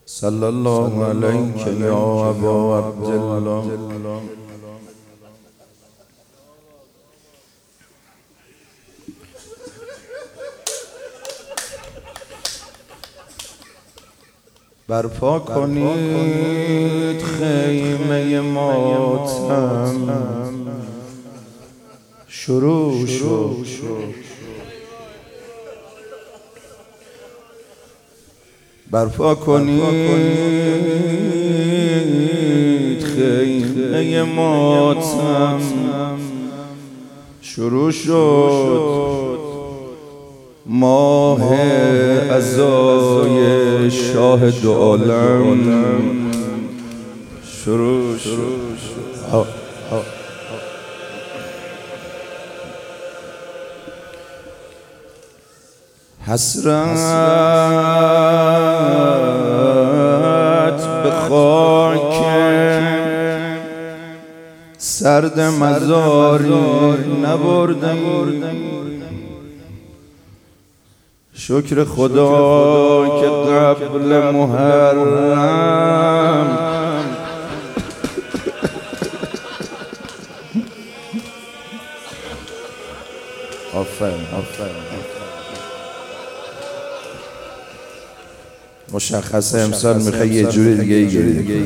صلی الله علیک یا ابا عبدالله. برپا کنید خیمه ماتم، شروع شد. برپا کنید خیمه ماتم، شروع شد. ماه عزای شاهد عالم شروع شد. حسرت به خاک سرد مزاری نبردم، شکر خدا که قبل محرم آفرین مشخصه امسال میخوای یه جوری دیگه گریه.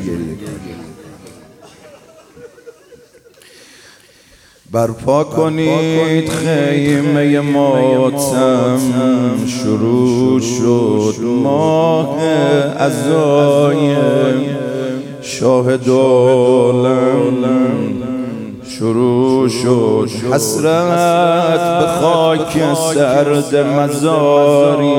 برپا کنید خیمه ماتم، شروع شد. ماه عزای شاهد عالم شروع شد. حسرت به خاک سرد مزاری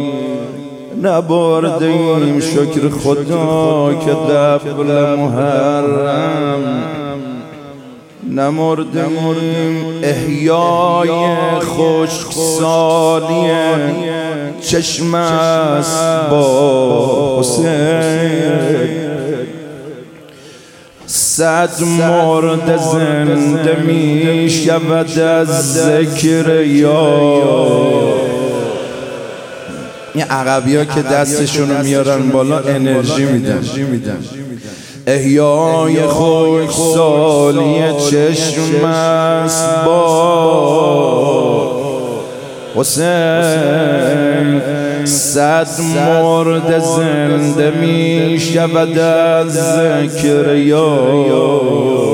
نبردیم، شکر خدا که قبل محرم نمردیم. احیای خشکسالی چشم است با حسین، صد مرد زنده می شود از ذکر یار. این عقبی ها که دستشونو میارن بالا انرژی میدن. احیای خشکسالی چشم است با حسین، صد مرد زنده می شود از ذکر یار.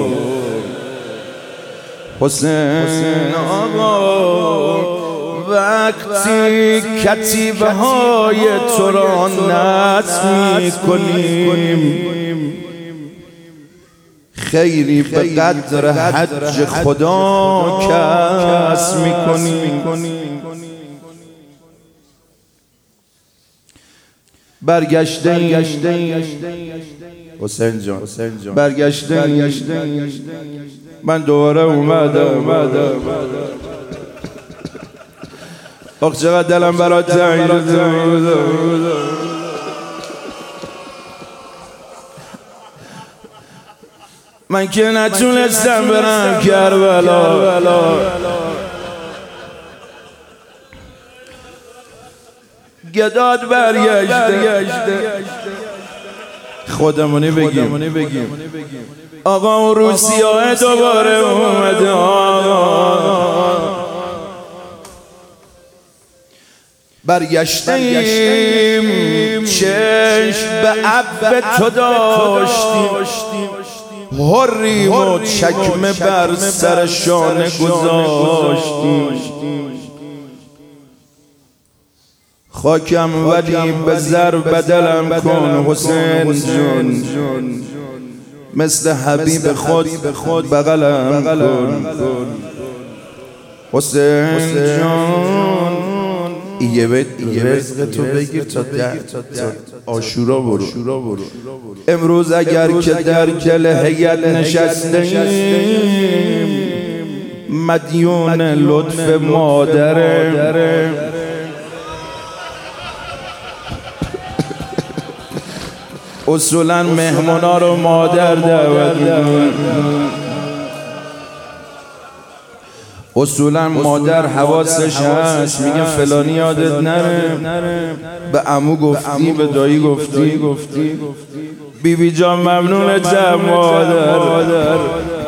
حسین آقا وقتی کتیبه های تو را نصب می کنیم، خیری به قدر حج خدا کسب می کنیم. برگشته حسین جان، برگشته من دوباره اومدم. آخ چقدر دلم برات تنگ شده. من که نتونستم برم کربلا، گداد برگشته. خودمونی بگیم آقا اون روسیاه دوباره اومده. برگشتیم چشم به عب تو داشتیم، حریم و چکمه بر سر شانه گذاشتیم. خاکم ولی به زر بدلم کن حسین جون، مثل حبیب خود بغلم کن حسین جون. یه رزق تو بگیر تا عاشورا برو. امروز اگر که در گل هیئت نشستیم، مدیون لطف مادره. اصولا مهمونا رو مادر دعوت می‌کنه. اصولا مادر حواسش هست میگه فلانی یادت نره، به عمو گفتی، به دایی گفتی. بیبی جان ممنونتم مادر.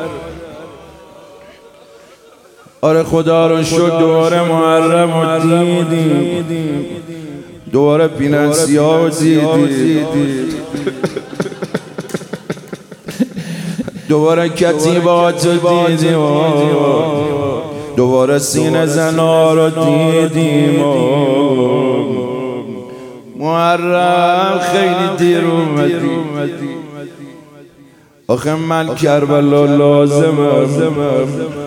آره خدا رو شد دوباره محرم رو دیدیم، دوباره پیننسیا رو دیدیم، دوباره کتیبات رو دیدیم، دوباره سینه زنا رو دیدیم. محرم خیلی دیر اومدی، آخه من کربلا لازمم،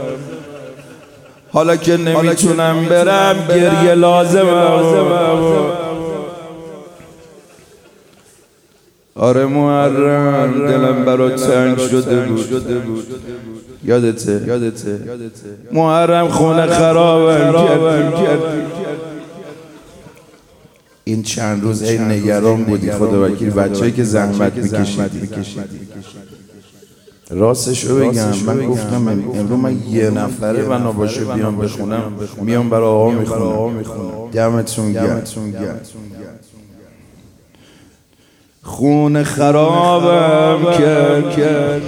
حالا که نمیتونم برم گریه لازمم. آره محرم دلم برات تنگ شده بود، یادته محرم خونه خرابم کردی. این چند روز هی نگران بودی خدا وکیل بچه‌ای که زحمت میکشیدی. راستشو بگم من گفتم امروز من یه نفره بنا باشه بیام بخونم، میام برای آقا میخونم. دمتون گرم. خونه خرابم کرد،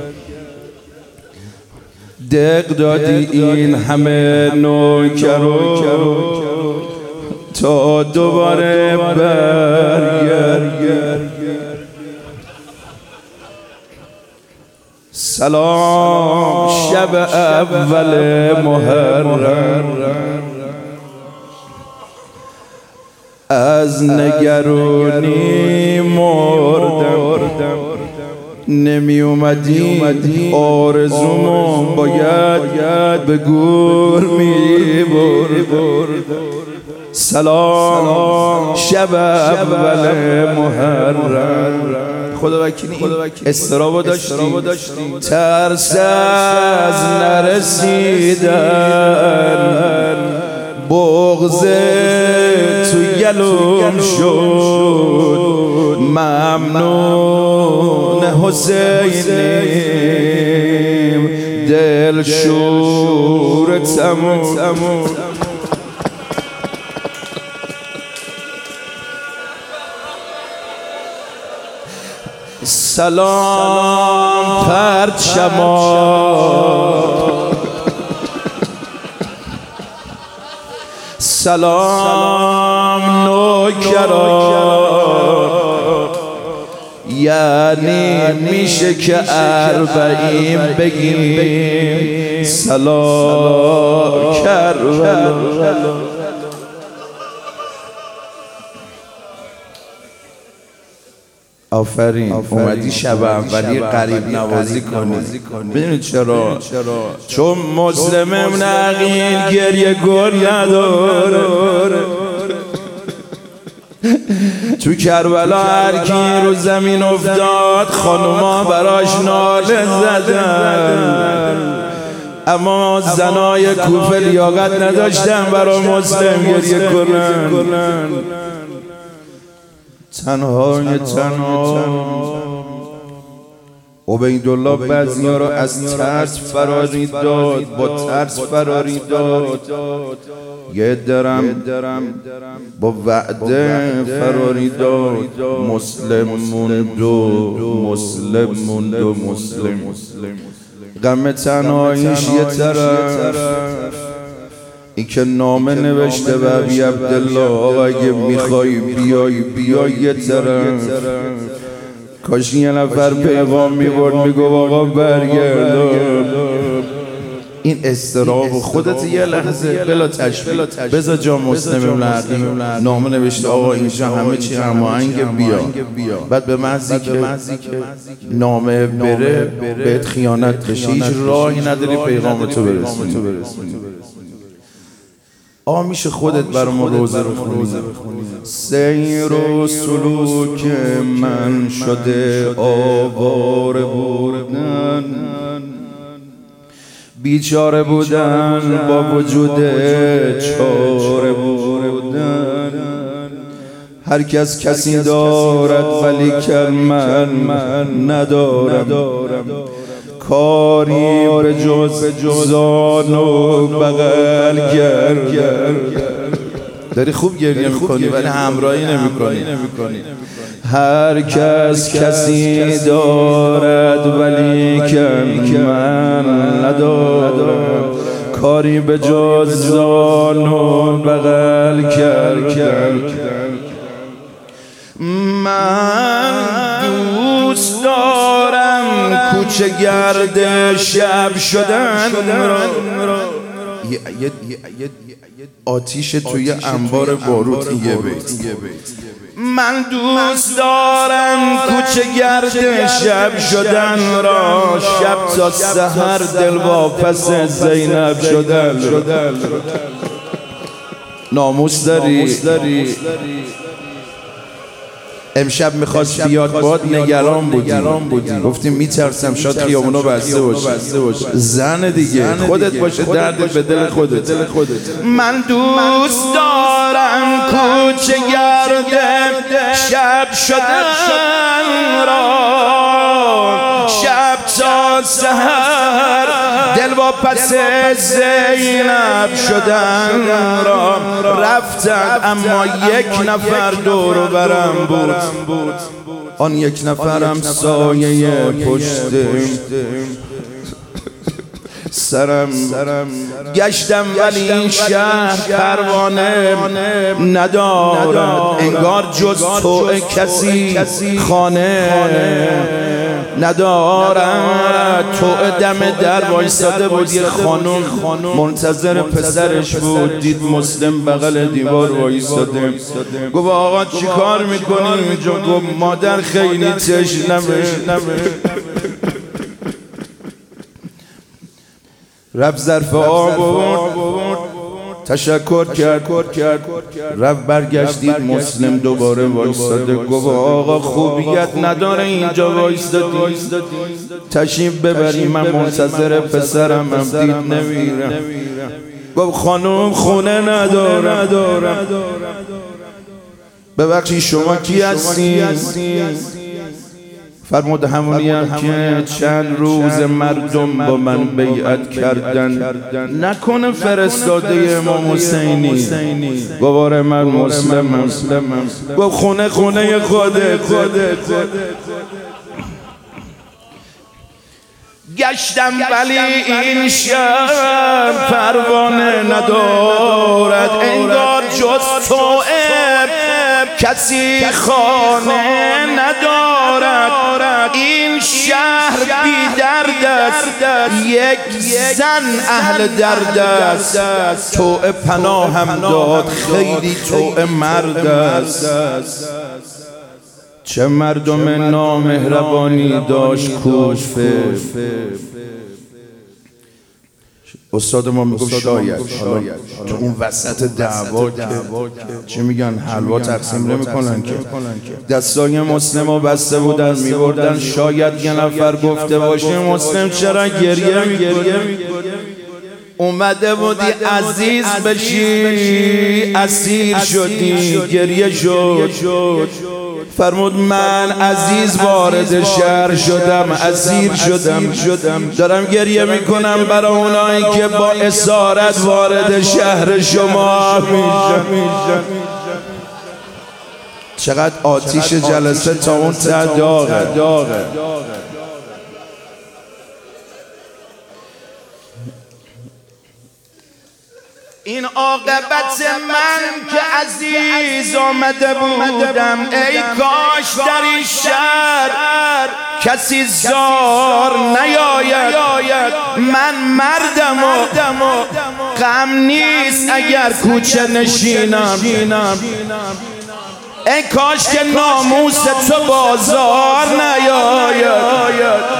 دق دادی این همه نوکرو تا دوباره برگرد. سلام شب اول محرم، از نگرانی مردم، نمی اومدی آرزومو باید به گور می برد. سلام شب اول محرم. خدا وکیلی استرابو داشتی، ترس از نرسیدن، بغض تو گلوم شد، ممنون حسینیم دل شور تموم. سلام پرچما، سلام نوکران، یعنی میشه که 40 بگیم سلام کربلا. آفرین اومدی شب اولی قریب نوازی کنی. میدونید چرا؟ چون مسلمم نقین گریه گل نداره. تو کربلا هر کی رو زمین افتاد خانوما براش ناله زدن، اما زنای کوفه لیاقت نداشتن برا مسلم گریه کنن. تنها عبیدالله بعضیا را از ترس فراری داد، با ترس فراری داد. یه درم با وعده فراری داد. مسلم موند و مسلم. غم تنهاییش یه طرف، این که نامه نوشته به ابی عبدالله آقا اگه میخوای بیای یه طرف. کاش یه نفر پیغام میبرد میگو آقا برگرد. این استراب خودت یه لحظه بلا تشبیه بذار جا مسلم نقیم نامه نوشته آقا اینجا همه چی هماهنگ بیا. بعد به محضی که نامه بره بهت خیانت بشه، هیچ راهی نداری پیغامتو برسونی. میشه خودت برای ما روزه بخونی. سیر و سلوک من شده آواره بودن، بیچاره بودن با وجود چاره بودن. هر کس کسی دارد ولی من ندارم. کاری به جز زان و بغل کرد. داری خوب گریه میکنی ولی همراهی نمیکنی. هر کسی دارد ولی که من ندارم، کاری به جز زان و بغل کرد. من دوست دارم کوچه گرد شب شدن را. آتیش توی انبار باروت یه بیت. من دوست دارم کوچه گرد شب شدن را، شب تا سحر دل واپس زینب شدن. ناموس داری. امشب میخواست بیاد باد، نگران بودی. گفتیم میترسم شاید خیابونو بسته باشه. زن دیگه خودت باشه، درد به دل خودت. من دوست دارم کوچه گرد شب شدن را، شب تا سحر دل واپس زینب شدن را. رفتن اما یک نفر دور و برم بود، آن یک نفرم سایه پشت سرم. گشتم ولی این شهر پروانه ندارد، انگار جز تو کسی خانه ندارد. تو دم در وایساده بود، یه خانم منتظر پسرش بود، دید مسلم بغل دیوار وایساده. گفت آقا چی کار میکنی اینجا؟ گفت مادر خیلی تشنمه. رفت ظرف آب آورد، تشکر کرد، رفت برگشت دید مسلم دوباره وایستاده. گفت آقا خوبیت نداره اینجا وایستادی، تشریف ببری من منتظر پسرم دید نمیرم. گفت خانم خونه ندارم. ببخشید شما کی هستی؟ فرمود همونیم که چند روز مردم با من بیعت کردن، نکنه فرستاده امام حسینی. گواره من مسلمم. گفت خونه خودت. گشتم ولی این شهر پروانه ندارد، انگار جز تو کسی خانه ندارد. این شهر بی درد است، یک زن اهل درد است. تو پناهم داد، خیلی تو مرد است. چه مردم نامهربانی داشت کوفه. استاد ما میگفت شاید تو اون وسط دعوا که چه میگن حلوا تقسیم نمیکنن که دستای مسلم رو بسته بودن میبردن، شاید یه نفر گفته باشه مسلم چرا گریه میکنی؟ اومده بودی عزیز بشی اسیر شدی، گریه شد. فرمود من عزیز وارد شهر شدم، اسیر شدم، دارم گریه میکنم برای اونایی که با اسارت وارد شهر شما میشن. چقدر آتیش جلسه تا اون ته داغه. این عاقبت من که عزیز آمده بودم، ای کاش در این شهر کسی زار نیاید. من مردم و غم نیست اگر کوچه نشینم. ای کاش که ناموس تو بازار نیاید.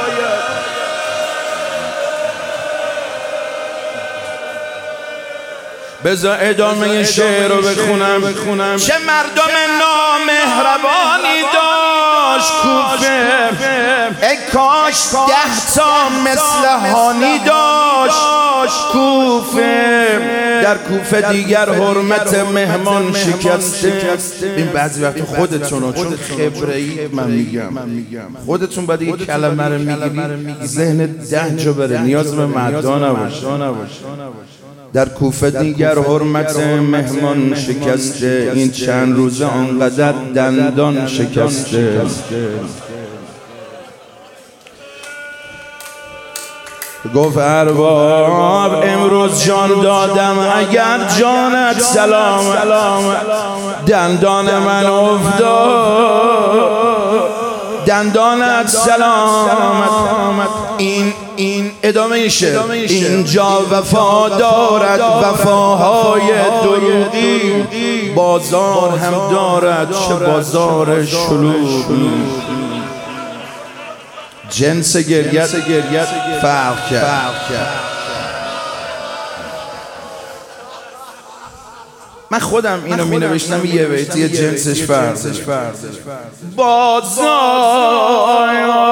بذار ادامه شعر رو بخونم. چه مردم نامهربانی داشت کوفه، ای کاش 10 تا مثل هانی داشت. کوفه در کوفه دیگر حرمت مهمان شکسته. این بعضی وقت خودتونو چون خبره‌ای من میگم خودتون بعد یه کلمه رو میگی ذهن 10 جا بره، نیاز به مدعا نباشه. در کوفه دیگر حرمت مهمان شکسته، این چند روزه آنقدر دندان شکسته. گفت ارباب امروز جان دادم اگر جانت سلامت، دندان من افتاد دندانت سلامت. این ادامه شعر اینجا وفا دارد وفاهای دروغی، بازار هم دارد چه بازار شلوغی. جنس گریت فرق کرد. من خودم اینو می نوشتم یه بیت یه جنسش فرق. بازار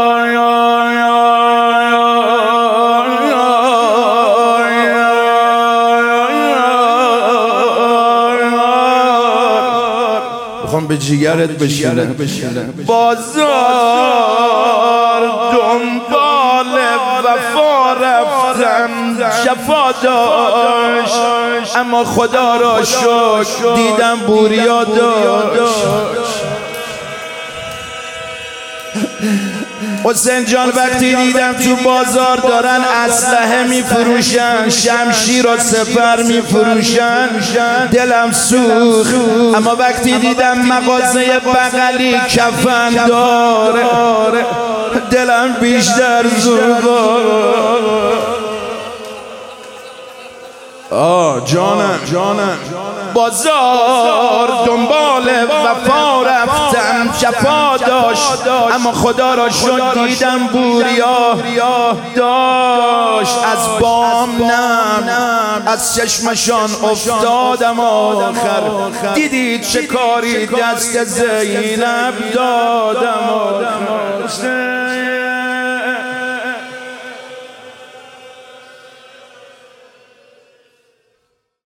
میخوام به جیگرت بشینه. بازار دنبال وفا رفتم شفا داشت، اما خدا را شکر دیدم بوریا داشت. حسین جان وقتی دیدم تو بازار دارن اسلحه میفروشن، شمشیر و سپر میفروشن، دلم سوخت. اما وقتی دیدم مغازه بغلی کفن داره، دلم بیشتر سوخت. جانم بازار دنبال وفا رفتم شفا داشت، اما خدا را شکر دیدم بوریا داشت. از بام نم از چشمشان افتادم آخر، دیدید چه کاری دست زینب دادم.